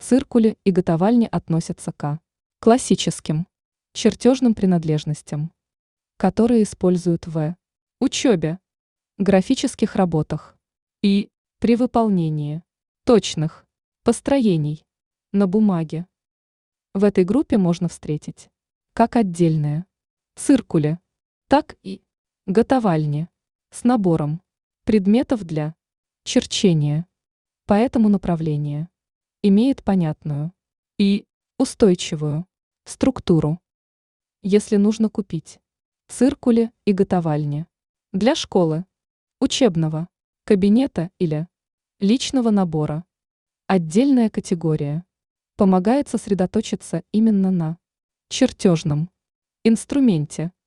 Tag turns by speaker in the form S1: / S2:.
S1: Циркули и готовальни относятся к классическим чертежным принадлежностям, которые используют в учебе, графических работах и при выполнении точных построений на бумаге. В этой группе можно встретить как отдельные циркули, так и готовальни с набором предметов для черчения. Поэтому направление имеет понятную и устойчивую структуру. Если нужно купить циркули и готовальни для школы, учебного кабинета или личного набора, отдельная категория помогает сосредоточиться именно на чертежном инструменте.